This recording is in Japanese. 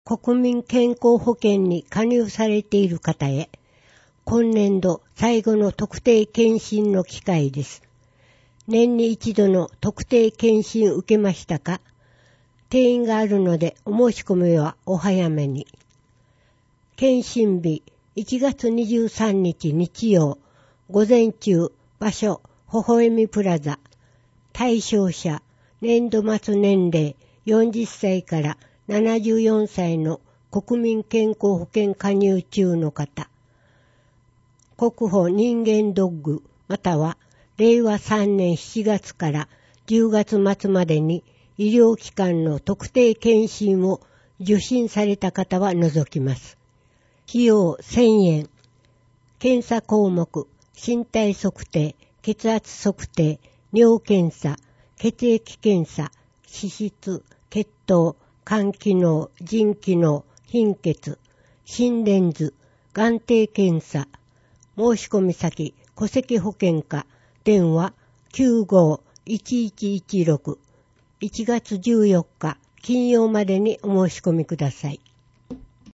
国民健康保険に加入されている方へ、今年度最後の特定健診の機会です。年に一度の特定健診受けましたか？定員があるのでお申し込みはお早めに。健診日1月23日日曜、午前中、場所、微笑みプラザ。対象者、年度末年齢40歳から74歳の国民健康保険加入中の方。国保人間ドッグまたは令和3年7月から10月末までに医療機関の特定健診を受診された方は除きます。費用1000円。検査項目、身体測定、血圧測定、尿検査、血液検査、脂質、血糖、肝機能、腎機能、貧血、心電図、眼底検査。申し込み先、戸籍保険課、電話95-1116。1月14日金曜までにお申し込みください。